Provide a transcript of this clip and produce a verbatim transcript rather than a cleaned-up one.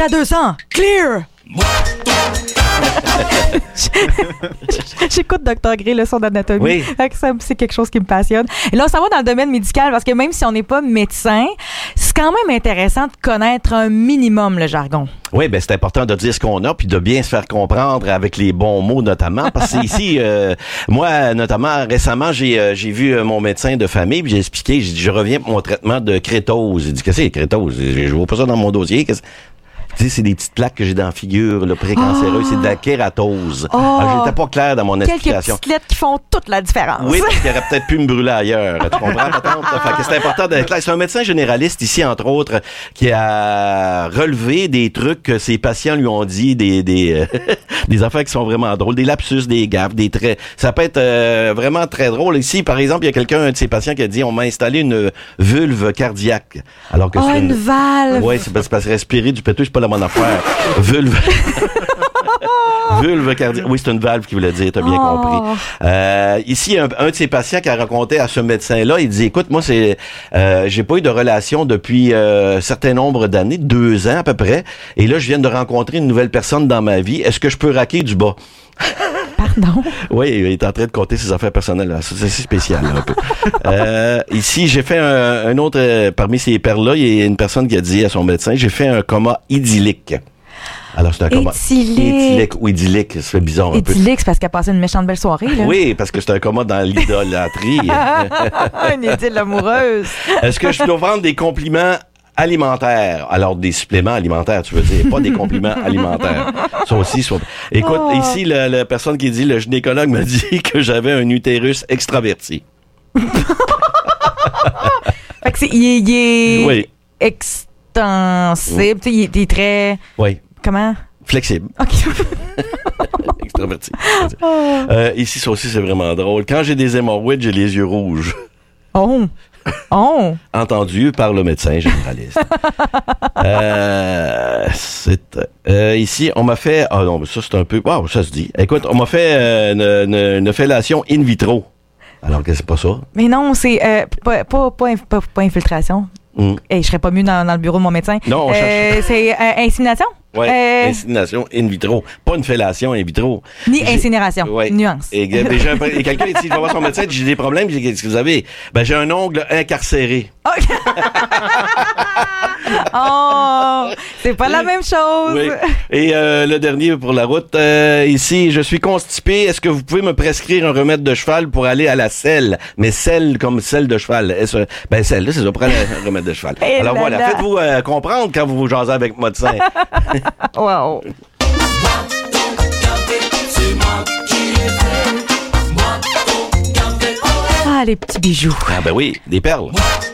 à deux cents. Clear! J'écoute docteur Gray, leçon d'anatomie. Oui. C'est quelque chose qui me passionne. Et là, on s'en va dans le domaine médical parce que même si on n'est pas médecin, c'est quand même intéressant de connaître un minimum le jargon. Oui, ben c'est important de dire ce qu'on a puis de bien se faire comprendre avec les bons mots notamment parce que ici, euh, moi notamment récemment, j'ai euh, j'ai vu euh, mon médecin de famille puis j'ai expliqué, j'ai dit je reviens pour mon traitement de crétose. Il dit qu'est-ce que c'est crétose? Je, je vois pas ça dans mon dossier. Qu'est-ce... Tu sais, c'est des petites plaques que j'ai dans la figure, le précancéreux, oh. c'est de la kératose. Oh. Alors, j'étais pas clair dans mon Quelques explication. Quelques petites lettres qui font toute la différence. Oui, parce qu'il aurait peut-être pu me brûler ailleurs. Tu comprends, patente? Fait que c'est important d'être clair. C'est un médecin généraliste ici, entre autres, qui a relevé des trucs que ses patients lui ont dit, des des euh, des affaires qui sont vraiment drôles, des lapsus, des gaffes, des traits. Ça peut être euh, vraiment très drôle. Ici, par exemple, il y a quelqu'un, un de ses patients qui a dit, on m'a installé une vulve cardiaque. Alors que oh, c'est une, une valve. Oui, c'est parce que respirer du péteux, c'est pas la bonne affaire. Vulve. Vulve cardiaque. Oui, c'est une valve qui voulait dire, t'as bien oh. compris. Euh, ici, un, un de ses patients qui a raconté à ce médecin-là, il dit, écoute, moi, c'est, euh, j'ai pas eu de relation depuis euh, un certain nombre d'années, deux ans à peu près, et là, je viens de rencontrer une nouvelle personne dans ma vie. Est-ce que je peux raquer du bas? Pardon? Oui, il est en train de compter ses affaires personnelles. Là. C'est assez spécial, là, un peu. euh, ici, j'ai fait un, un autre, euh, parmi ces pères-là, il y a une personne qui a dit à son médecin, j'ai fait un coma idyllique. Alors, c'est un coma idyllique. idyllique ou idyllique, ça fait bizarre un idyllique, peu. Idyllique, c'est parce qu'elle a passé une méchante belle soirée, là. Oui, parce que c'est un coma dans l'idolâtrie. Une idylle amoureuse. Est-ce que je dois vendre des compliments alimentaires? Alors, des suppléments alimentaires, tu veux dire, pas des compliments alimentaires. Ça aussi, soit... Écoute, oh. ici, la, la personne qui dit, le gynécologue m'a dit que j'avais un utérus extraverti. Fait que c'est, il est, il est oui. extensible, oui. il, est, il est très... Oui. Comment? Flexible. OK. Extraverti. Oh. Euh, ici, ça aussi, c'est vraiment drôle. Quand j'ai des hémorroïdes, j'ai les yeux rouges. Oh! Oh! Entendu par le médecin généraliste. euh, c'est, euh, ici, on m'a fait... Ah non, mais ça, c'est un peu... Wow, ça se dit. Écoute, on m'a fait euh, une, une, une fellation in vitro. Alors que c'est pas ça. Mais non, c'est euh, pas, pas, pas, pas, pas infiltration. Mm. Hey, je serais pas mieux dans, dans le bureau de mon médecin. Non, on euh, cherche. C'est euh, insémination? Oui, euh... insémination in vitro. Pas une fellation in vitro. Ni j'ai... incinération. Ouais. Nuance. Et, et, j'ai un, et quelqu'un dit, il va voir son médecin, j'ai des problèmes. Qu'est-ce que vous avez? Ben, j'ai un ongle incarcéré. Okay. Oh, c'est pas la même chose. Oui. Et euh, le dernier pour la route, euh, ici, je suis constipé. Est-ce que vous pouvez me prescrire un remède de cheval pour aller à la selle? Mais selle comme selle de cheval. Est-ce, ben, selle, c'est ça, pour aller un remède de cheval. Et alors là voilà, là. Faites-vous euh, comprendre quand vous vous jasez avec le médecin. Wow. Ah, les petits bijoux. Ah ben oui, des perles.